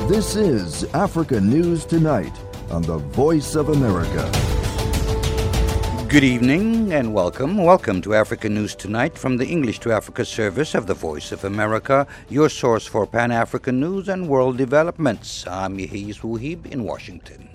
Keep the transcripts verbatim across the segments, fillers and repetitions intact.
This is Africa News Tonight on the Voice of America. Good evening and welcome. Welcome to Africa News Tonight from the English to Africa service of the Voice of America, your source for Pan-African news and world developments. I'm Yehiz Wuhib in Washington.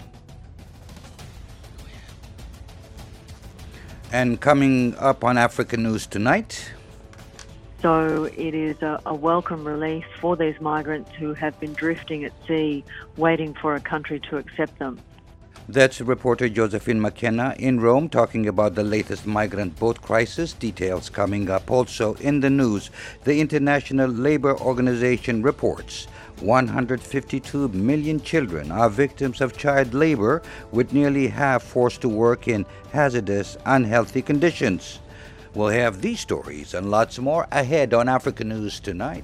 And coming up on Africa News Tonight... So it is a, a welcome relief for these migrants who have been drifting at sea, waiting for a country to accept them. That's reporter Josephine McKenna in Rome talking about the latest migrant boat crisis. Details coming up. Also in the news, the International Labour Organization reports one hundred fifty-two million children are victims of child labor, with nearly half forced to work in hazardous, unhealthy conditions. We'll have these stories and lots more ahead on Africa News Tonight.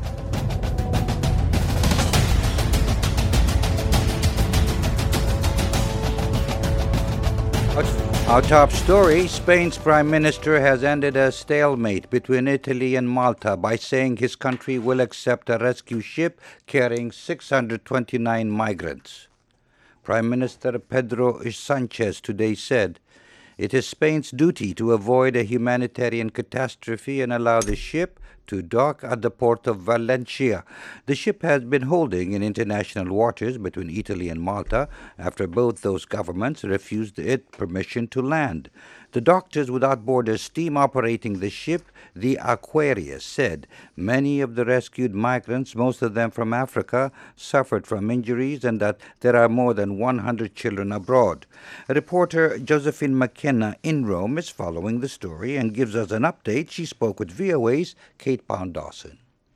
Our top story, Spain's Prime Minister has ended a stalemate between Italy and Malta by saying his country will accept a rescue ship carrying six hundred twenty-nine migrants. Prime Minister Pedro Sanchez today said, "It is Spain's duty to avoid a humanitarian catastrophe and allow the ship to dock at the port of Valencia." The ship has been holding in international waters between Italy and Malta after both those governments refused it permission to land. The Doctors Without Borders team operating the ship, the Aquarius, said many of the rescued migrants, most of them from Africa, suffered from injuries and that there are more than one hundred children abroad. Reporter Josephine McKenna in Rome is following the story and gives us an update. She spoke with V O A's Kate Pound-Dawson.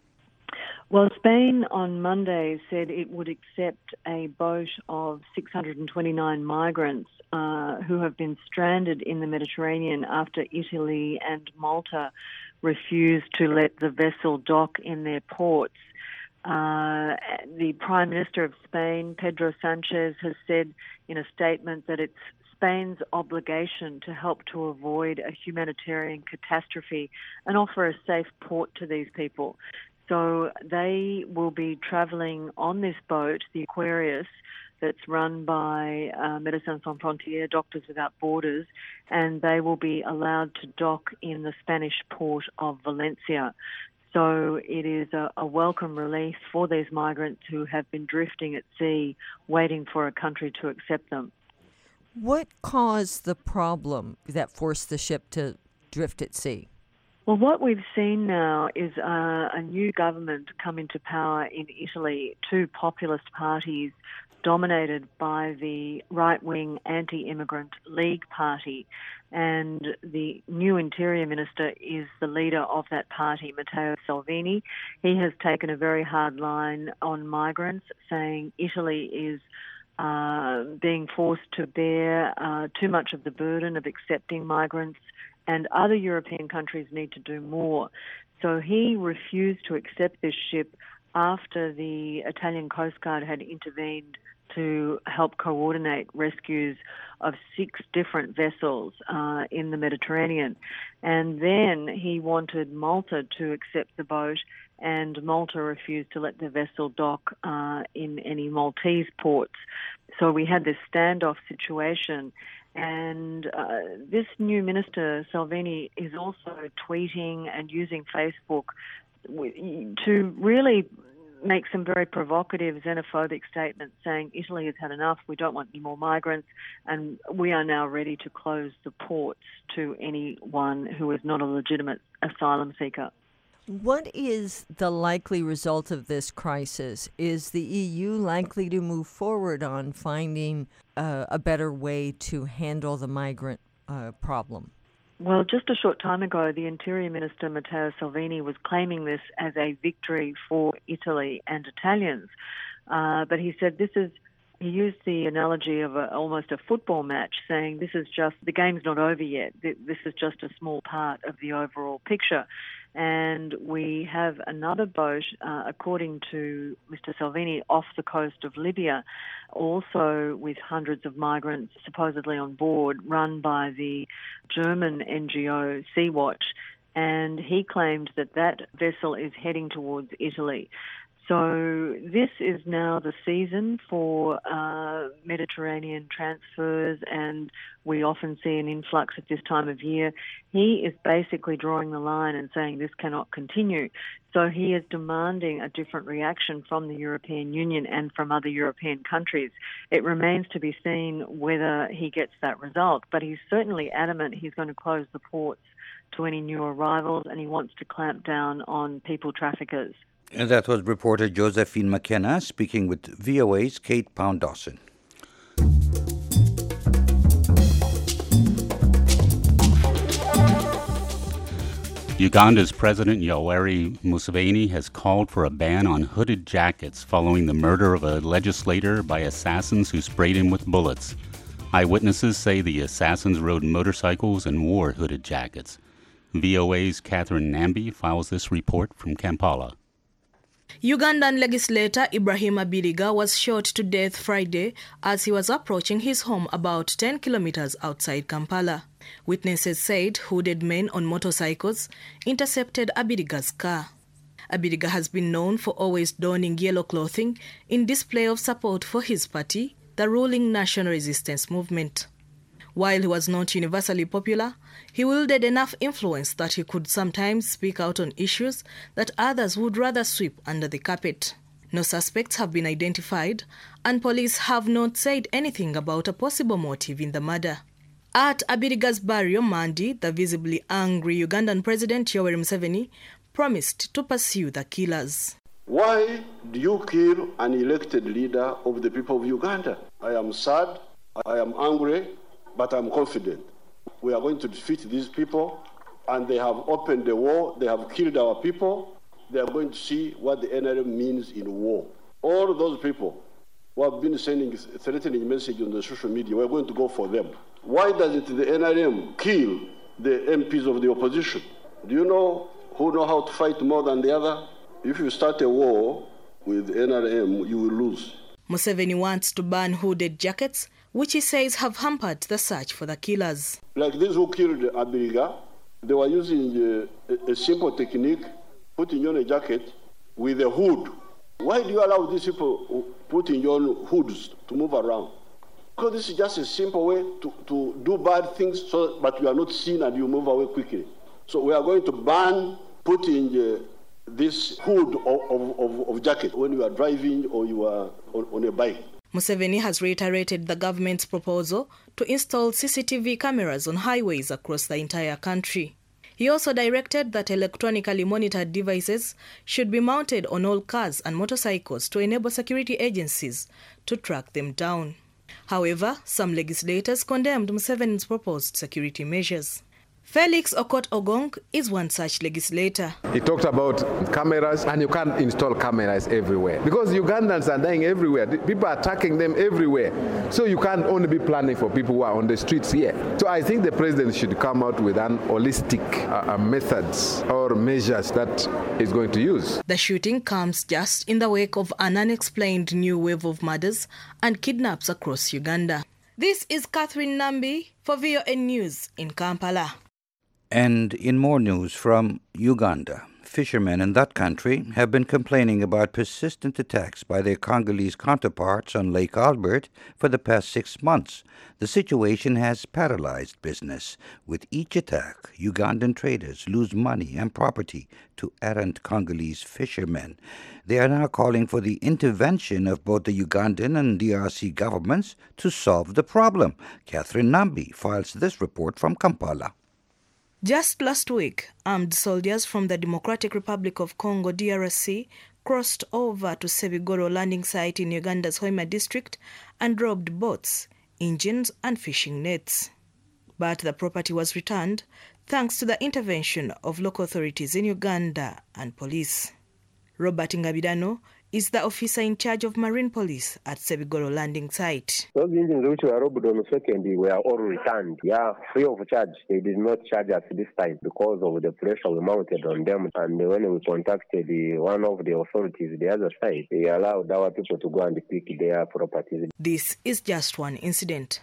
Well, Spain on Monday said it would accept a boat of six hundred twenty-nine migrants uh, who have been stranded in the Mediterranean after Italy and Malta refused to let the vessel dock in their ports. Uh, the Prime Minister of Spain, Pedro Sanchez, has said in a statement that it's Spain's obligation to help to avoid a humanitarian catastrophe and offer a safe port to these people. So they will be travelling on this boat, the Aquarius, that's run by uh, Médecins Sans Frontières, Doctors Without Borders, and they will be allowed to dock in the Spanish port of Valencia. So it is a, a welcome relief for these migrants who have been drifting at sea, waiting for a country to accept them. What caused the problem that forced the ship to drift at sea? Well, what we've seen now is uh, a new government come into power in Italy, two populist parties dominated by the right-wing anti-immigrant League Party, and the new Interior Minister is the leader of that party, Matteo Salvini. He has taken a very hard line on migrants, saying Italy is uh, being forced to bear uh, too much of the burden of accepting migrants, and other European countries need to do more. So he refused to accept this ship after the Italian Coast Guard had intervened to help coordinate rescues of six different vessels uh, in the Mediterranean. And then he wanted Malta to accept the boat, and Malta refused to let the vessel dock uh, in any Maltese ports. So we had this standoff situation. And uh, this new minister, Salvini, is also tweeting and using Facebook to really make some very provocative xenophobic statements saying Italy has had enough, we don't want any more migrants, and we are now ready to close the ports to anyone who is not a legitimate asylum seeker. What is the likely result of this crisis? Is the E U likely to move forward on finding uh, a better way to handle the migrant uh, problem? Well, just a short time ago, the Interior Minister, Matteo Salvini, was claiming this as a victory for Italy and Italians. Uh, but he said this is, he used the analogy of a, almost a football match, saying this is just, the game's not over yet. This is just a small part of the overall picture. And we have another boat, uh, according to Mister Salvini, off the coast of Libya, also with hundreds of migrants supposedly on board, run by the German N G O Sea-Watch. and he claimed that that vessel is heading towards Italy. So this is now the season for uh, Mediterranean transfers, and we often see an influx at this time of year. He is basically drawing the line and saying this cannot continue. So he is demanding a different reaction from the European Union and from other European countries. It remains to be seen whether he gets that result, but he's certainly adamant he's going to close the ports to any new arrivals, and he wants to clamp down on people traffickers. And that was reporter Josephine McKenna speaking with V O A's Kate Pound-Dawson. Uganda's President Yoweri Museveni has called for a ban on hooded jackets following the murder of a legislator by assassins who sprayed him with bullets. Eyewitnesses say the assassins rode motorcycles and wore hooded jackets. V O A's Catherine Nambi files this report from Kampala. Ugandan legislator Ibrahim Abiriga was shot to death Friday as he was approaching his home about ten kilometers outside Kampala. Witnesses said hooded men on motorcycles intercepted Abiriga's car. Abiriga has been known for always donning yellow clothing in display of support for his party, the ruling National Resistance Movement. While he was not universally popular, he wielded enough influence that he could sometimes speak out on issues that others would rather sweep under the carpet. No suspects have been identified, and police have not said anything about a possible motive in the murder. At Abiriga's burial, Mandi, the visibly angry Ugandan President Yoweri Museveni, promised to pursue the killers. Why do you kill an elected leader of the people of Uganda? I am sad, I am angry, but I'm confident. We are going to defeat these people, and they have opened the war, they have killed our people. They are going to see what the N R M means in war. All those people who have been sending threatening messages on the social media, we're going to go for them. Why does it the N R M kill the M Ps of the opposition? Do you know who know how to fight more than the other? If you start a war with N R M, you will lose. Museveni wants to ban hooded jackets, which he says have hampered the search for the killers. Like these who killed Abiriga, they were using a, a simple technique, putting on a jacket with a hood. Why do you allow these people putting on hoods to move around? Because this is just a simple way to, to do bad things, so but you are not seen and you move away quickly. So we are going to ban putting uh, this hood of, of, of, of jacket when you are driving or you are on, on a bike. Museveni has reiterated the government's proposal to install C C T V cameras on highways across the entire country. He also directed that electronically monitored devices should be mounted on all cars and motorcycles to enable security agencies to track them down. However, some legislators condemned Museveni's proposed security measures. Felix Okot Ogong is one such legislator. He talked about cameras, and you can't install cameras everywhere because Ugandans are dying everywhere. People are attacking them everywhere. So you can't only be planning for people who are on the streets here. So I think the president should come out with an holistic uh, methods or measures that he's going to use. The shooting comes just in the wake of an unexplained new wave of murders and kidnaps across Uganda. This is Catherine Nambi for V O A News in Kampala. And in more news from Uganda, fishermen in that country have been complaining about persistent attacks by their Congolese counterparts on Lake Albert for the past six months. The situation has paralyzed business. With each attack, Ugandan traders lose money and property to errant Congolese fishermen. They are now calling for the intervention of both the Ugandan and D R C governments to solve the problem. Catherine Nambi files this report from Kampala. Just last week, armed soldiers from the Democratic Republic of Congo, D R C, crossed over to Sebigoro landing site in Uganda's Hoima district and robbed boats, engines and fishing nets. But the property was returned thanks to the intervention of local authorities in Uganda and police. Robert Ngabidano is the officer in charge of Marine Police at Sebigoro landing site. Those engines which were robbed on the second were all returned. Yeah, free of charge. They did not charge us this time because of the pressure we mounted on them. And when we contacted the, one of the authorities, the other side, they allowed our people to go and pick their properties. This is just one incident.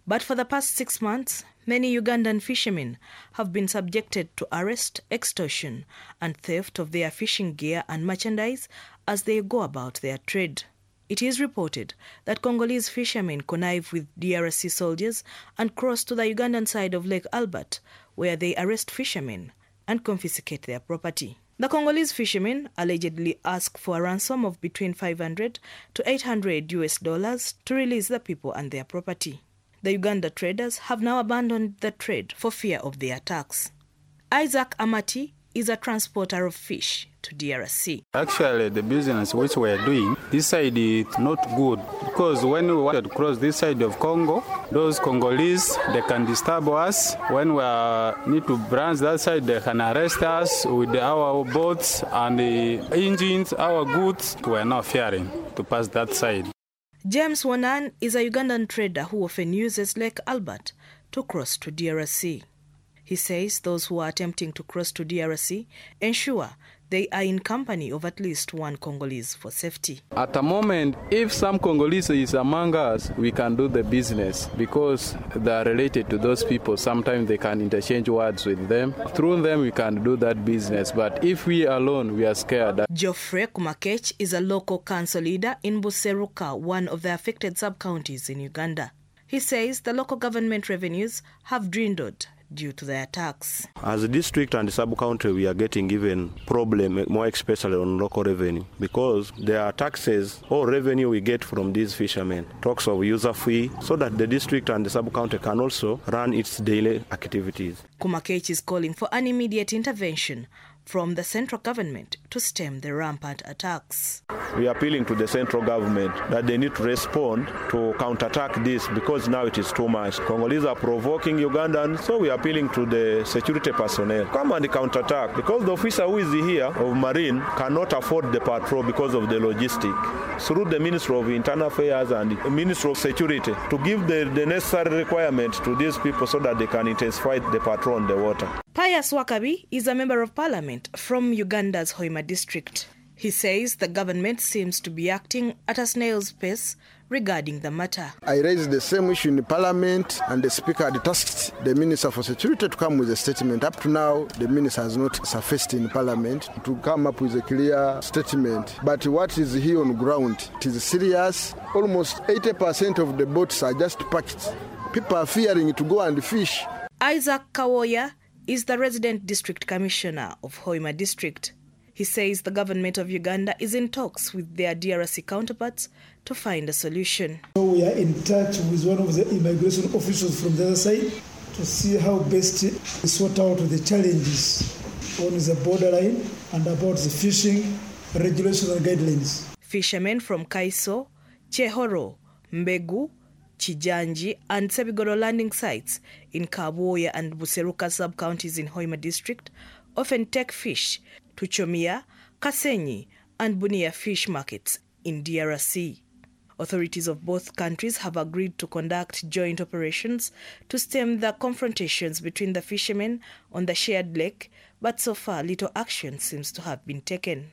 But for the past six months, many Ugandan fishermen have been subjected to arrest, extortion, and theft of their fishing gear and merchandise as they go about their trade. It is reported that Congolese fishermen connive with D R C soldiers and cross to the Ugandan side of Lake Albert, where they arrest fishermen and confiscate their property. The Congolese fishermen allegedly ask for a ransom of between five hundred to eight hundred U S dollars to release the people and their property. The Uganda traders have now abandoned the trade for fear of the attacks. Isaac Amati is a transporter of fish to D R C. Actually, the business which we are doing, this side is not good because when we wanted to cross this side of Congo, those Congolese, they can disturb us. When we are, need to branch that side, they can arrest us with our boats and the engines, our goods. We are not fearing to pass that side. James Wanan is a Ugandan trader who often uses Lake Albert to cross to D R C. He says those who are attempting to cross to D R C ensure they are in company of at least one Congolese for safety. At the moment, if some Congolese is among us, we can do the business because they are related to those people. Sometimes they can interchange words with them. Through them, we can do that business. But if we alone, we are scared. Geoffrey Kumakech is a local council leader in Buseruka, one of the affected sub-counties in Uganda. He says the local government revenues have dwindled due to the attacks. As a district and sub-county, we are getting even problem, more especially on local revenue, because there are taxes or revenue we get from these fishermen, talks of user fee, so that the district and the sub-county can also run its daily activities. Kumakech is calling for an immediate intervention from the central government to stem the rampant attacks. We are appealing to the central government that they need to respond to counterattack this because now it is too much. Congolese are provoking Ugandans, so we are appealing to the security personnel. Come and counterattack because the officer who is here of Marine cannot afford the patrol because of the logistic. Through the Ministry of Internal Affairs and the Ministry of Security to give the, the necessary requirements to these people so that they can intensify the patrol on the water. Pius Wakabi is a member of parliament from Uganda's Hoima district. He says the government seems to be acting at a snail's pace regarding the matter. I raised the same issue in the parliament and the speaker had tasked the Minister for Security to come with a statement. Up to now, the minister has not surfaced in parliament to come up with a clear statement. But what is here on ground, it is serious. Almost eighty percent of the boats are just packed. People are fearing to go and fish. Isaac Kawoya is the resident district commissioner of Hoima district. He says the government of Uganda is in talks with their D R C counterparts to find a solution. So we are in touch with one of the immigration officials from the other side to see how best to sort out the challenges on the borderline and about the fishing regulations and guidelines. Fishermen from Kaiso, Chehoro, Mbegu, Chijanji and Sebigoro landing sites in Kaboya and Buseruka sub-counties in Hoima district often take fish to Chomia, Kasenyi and Bunia fish markets in D R C. Authorities of both countries have agreed to conduct joint operations to stem the confrontations between the fishermen on the shared lake, but so far little action seems to have been taken.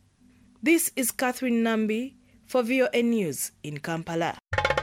This is Catherine Nambi for V O N News in Kampala.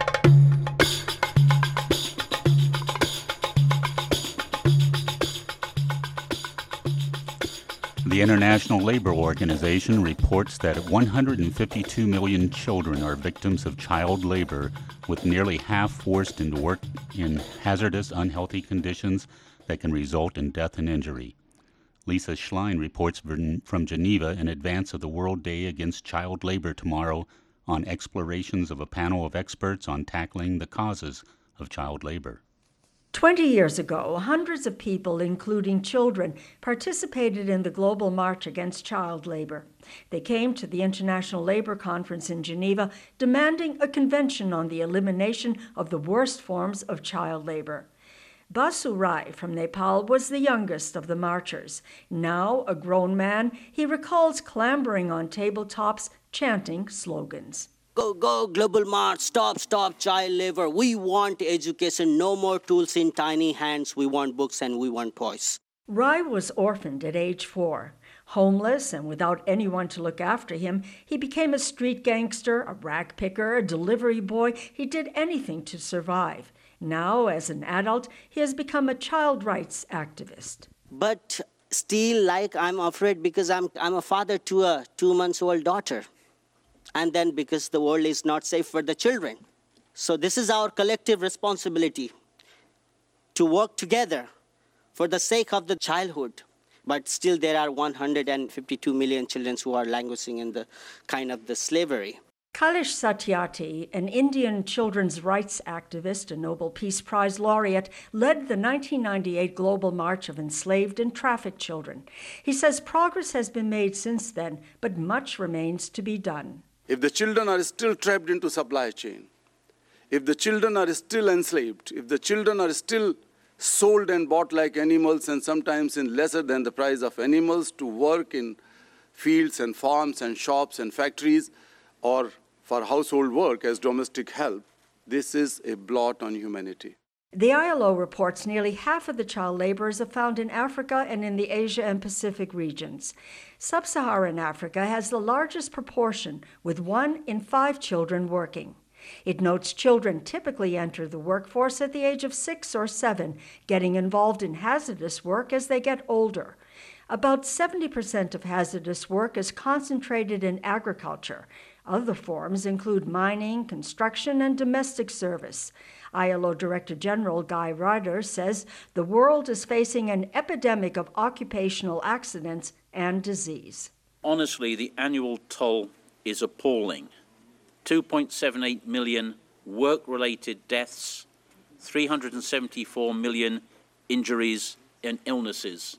The International Labor Organization reports that one hundred fifty-two million children are victims of child labor, with nearly half forced into work in hazardous, unhealthy conditions that can result in death and injury. Lisa Schlein reports from Geneva in advance of the World Day Against Child Labor tomorrow on explorations of a panel of experts on tackling the causes of child labor. Twenty years ago, hundreds of people, including children, participated in the global march against child labor. They came to the International Labor Conference in Geneva demanding a convention on the elimination of the worst forms of child labor. Basu Rai from Nepal was the youngest of the marchers. Now a grown man, he recalls clambering on tabletops, chanting slogans. Go, go, global march, stop, stop child labor. We want education, no more tools in tiny hands. We want books and we want toys. Rai was orphaned at age four. Homeless and without anyone to look after him, he became a street gangster, a rag picker, a delivery boy. He did anything to survive. Now, as an adult, he has become a child rights activist. But still, like, I'm afraid because I'm, I'm a father to a two months old daughter. And then because the world is not safe for the children. So this is our collective responsibility to work together for the sake of the childhood. But still there are one hundred fifty-two million children who are languishing in the kind of the slavery. Kailash Satyarthi, an Indian children's rights activist and Nobel Peace Prize laureate, led the nineteen ninety-eight Global March of Enslaved and Trafficked Children. He says progress has been made since then, but much remains to be done. If the children are still trapped into supply chain, if the children are still enslaved, if the children are still sold and bought like animals and sometimes in lesser than the price of animals to work in fields and farms and shops and factories or for household work as domestic help, this is a blot on humanity. The I L O reports nearly half of the child laborers are found in Africa and in the Asia and Pacific regions. Sub-Saharan Africa has the largest proportion, with one in five children working. It notes children typically enter the workforce at the age of six or seven, getting involved in hazardous work as they get older. About seventy percent of hazardous work is concentrated in agriculture. Other forms include mining, construction, and domestic service. I L O Director General Guy Ryder says the world is facing an epidemic of occupational accidents and disease. Honestly, the annual toll is appalling. two point seven eight million work-related deaths, three hundred seventy-four million injuries and illnesses.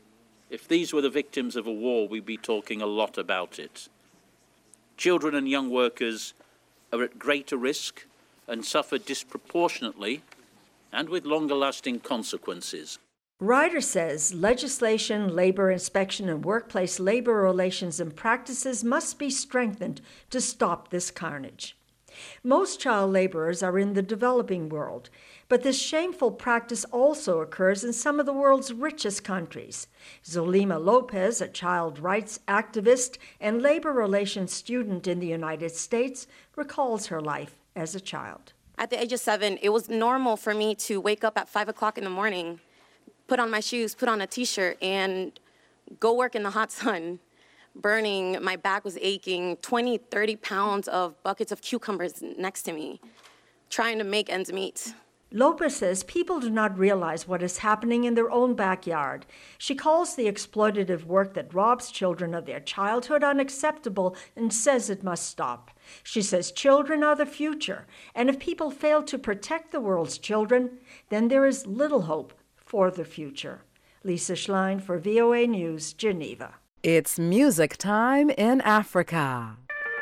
If these were the victims of a war, we'd be talking a lot about it. Children and young workers are at greater risk and suffer disproportionately and with longer-lasting consequences. Ryder says legislation, labor inspection, and workplace labor relations and practices must be strengthened to stop this carnage. Most child laborers are in the developing world, but this shameful practice also occurs in some of the world's richest countries. Zolima Lopez, a child rights activist and labor relations student in the United States, recalls her life as a child. At the age of seven, it was normal for me to wake up at five o'clock in the morning, put on my shoes, put on a t-shirt, and go work in the hot sun, burning. My back was aching, twenty, thirty pounds of buckets of cucumbers next to me, trying to make ends meet. Lopez says people do not realize what is happening in their own backyard. She calls the exploitative work that robs children of their childhood unacceptable and says it must stop. She says children are the future, and if people fail to protect the world's children, then there is little hope for the future. Lisa Schlein for V O A News, Geneva. It's music time in Africa.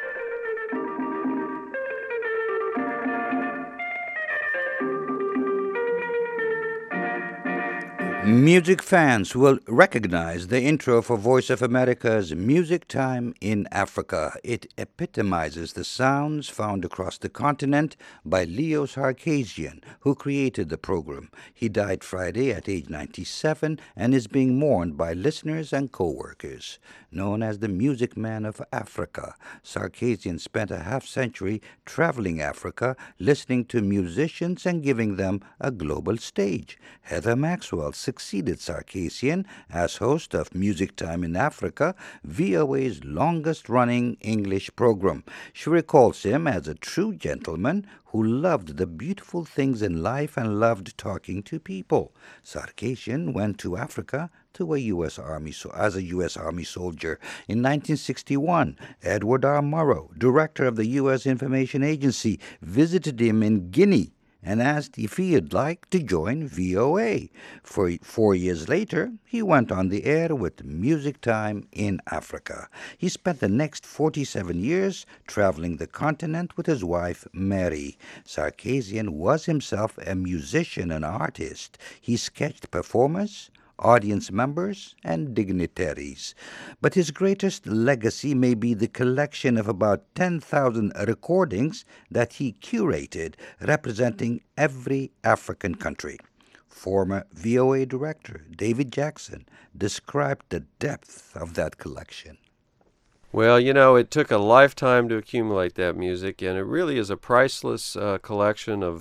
Music fans will recognize the intro for Voice of America's Music Time in Africa. It epitomizes the sounds found across the continent by Leo Sarkisian, who created the program. He died Friday at age ninety-seven and is being mourned by listeners and co-workers. Known as the Music Man of Africa, Sarkisian spent a half-century traveling Africa, listening to musicians and giving them a global stage. Heather Maxwell succeeded Sarkisian as host of Music Time in Africa, V O A's longest-running English program. She recalls him as a true gentleman who loved the beautiful things in life and loved talking to people. Sarkisian went to Africa to a U S Army so as a U S Army soldier. In nineteen sixty-one, Edward R. Murrow, director of the U S Information Agency, visited him in Guinea and asked if he'd like to join V O A. For four years later, he went on the air with Music Time in Africa. He spent the next forty-seven years traveling the continent with his wife, Mary. Sarkisian was himself a musician and artist. He sketched performers, audience members, and dignitaries. But his greatest legacy may be the collection of about ten thousand recordings that he curated, representing every African country. Former V O A director David Jackson described the depth of that collection. Well, you know, it took a lifetime to accumulate that music, and it really is a priceless uh, collection of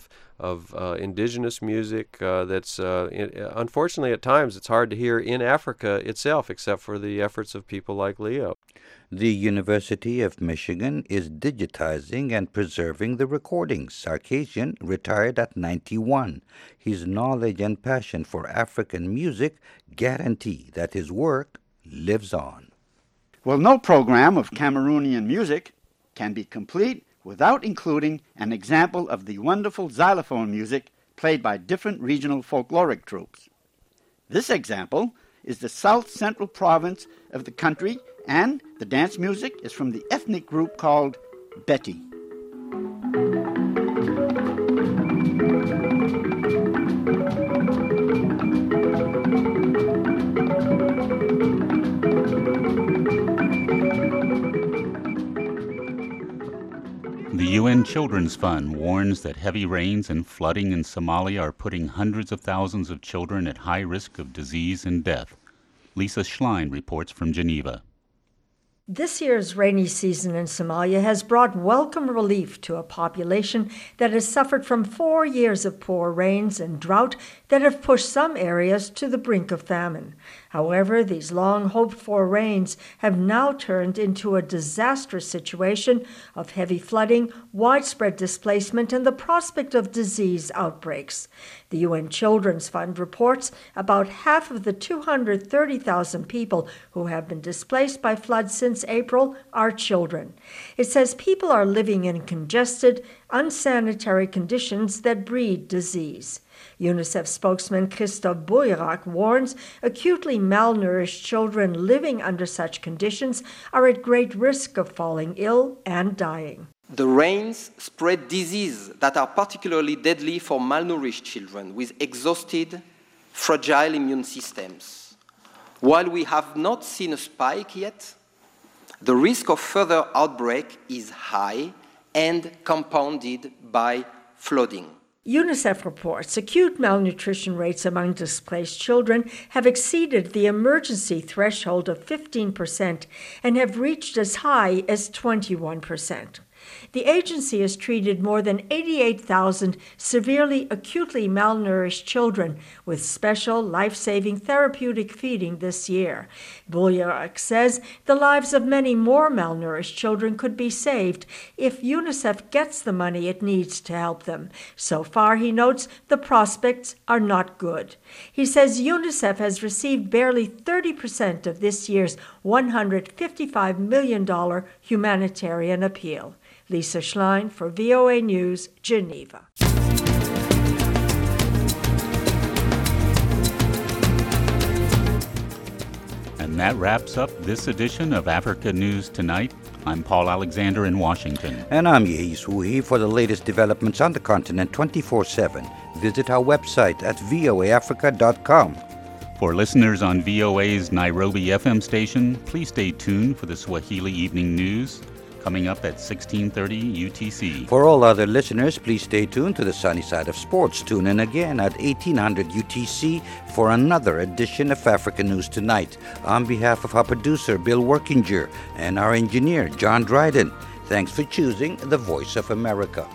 of uh, indigenous music uh, that's, uh, in, unfortunately, at times it's hard to hear in Africa itself, except for the efforts of people like Leo. The University of Michigan is digitizing and preserving the recordings. Sarkisian retired at ninety-one. His knowledge and passion for African music guarantee that his work lives on. Well, no program of Cameroonian music can be complete without including an example of the wonderful xylophone music played by different regional folkloric troops. This example is the south central province of the country, and the dance music is from the ethnic group called Beti. The U N Children's Fund warns that heavy rains and flooding in Somalia are putting hundreds of thousands of children at high risk of disease and death. Lisa Schlein reports from Geneva. This year's rainy season in Somalia has brought welcome relief to a population that has suffered from four years of poor rains and drought that have pushed some areas to the brink of famine. However, these long-hoped-for rains have now turned into a disastrous situation of heavy flooding, widespread displacement, and the prospect of disease outbreaks. The U N Children's Fund reports about half of the two hundred thirty thousand people who have been displaced by floods since April are children. It says people are living in congested, unsanitary conditions that breed disease. UNICEF spokesman Christophe Bouillac warns acutely malnourished children living under such conditions are at great risk of falling ill and dying. The rains spread diseases that are particularly deadly for malnourished children with exhausted, fragile immune systems. While we have not seen a spike yet, the risk of further outbreak is high and compounded by flooding. UNICEF reports acute malnutrition rates among displaced children have exceeded the emergency threshold of fifteen percent and have reached as high as twenty-one percent. The agency has treated more than eighty-eight thousand severely acutely malnourished children with special life-saving therapeutic feeding this year. Bouillac says the lives of many more malnourished children could be saved if UNICEF gets the money it needs to help them. So far, he notes, the prospects are not good. He says UNICEF has received barely thirty percent of this year's one hundred fifty-five million dollars humanitarian appeal. Lisa Schlein for V O A News, Geneva. And that wraps up this edition of Africa News Tonight. I'm Paul Alexander in Washington. And I'm Yehi Suhi. For the latest developments on the continent twenty-four seven, visit our website at v o a africa dot com. For listeners on V O A's Nairobi F M station, please stay tuned for the Swahili Evening News, coming up at sixteen thirty U T C. For all other listeners, please stay tuned to the Sunny Side of Sports. Tune in again at eighteen hundred U T C for another edition of Africa News Tonight. On behalf of our producer, Bill Workinger, and our engineer, John Dryden, thanks for choosing the Voice of America.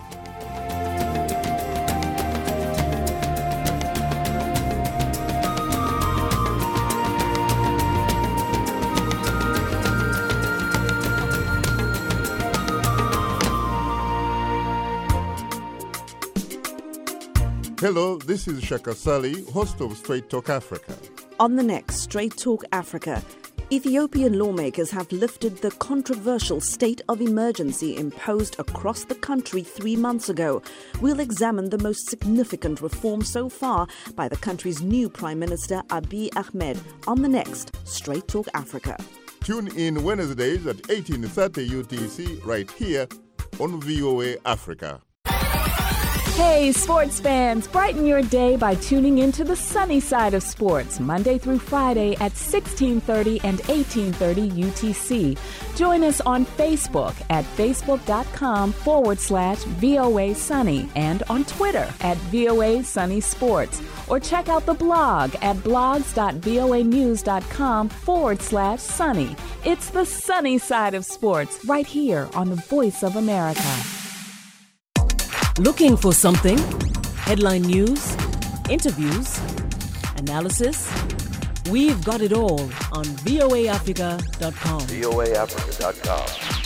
Hello, this is Shaka Sali, host of Straight Talk Africa. On the next Straight Talk Africa, Ethiopian lawmakers have lifted the controversial state of emergency imposed across the country three months ago. We'll examine the most significant reform so far by the country's new Prime Minister Abiy Ahmed on the next Straight Talk Africa. Tune in Wednesdays at eighteen thirty U T C right here on V O A Africa. Hey, sports fans, brighten your day by tuning into the Sunny Side of Sports, Monday through Friday at sixteen thirty and eighteen thirty U T C. Join us on Facebook at facebook.com forward slash VOA Sunny and on Twitter at VOA Sunny Sports. Or check out the blog at blogs.voanews.com forward slash Sunny. It's the Sunny Side of Sports right here on the Voice of America. Looking for something? Headline news, interviews, analysis. We've got it all on voa africa dot com. voa africa dot com.